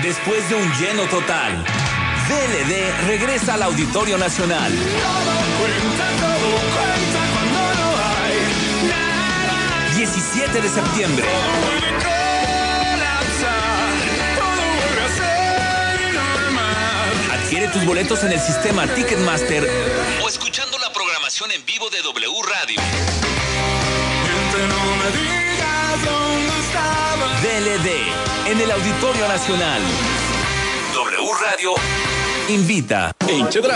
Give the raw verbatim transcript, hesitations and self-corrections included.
Después de un lleno total, D L D regresa al Auditorio Nacional. Todo cuenta, todo cuenta cuando no hay nada. diecisiete de septiembre. Todo vuelve a colapsar, todo vuelve a ser normal. Adquiere tus boletos en el sistema Ticketmaster o escuchando la programación en vivo de W Radio. Gente, no me digas dónde estaba. D L D en el Auditorio Nacional. W Radio invita. En Chedraui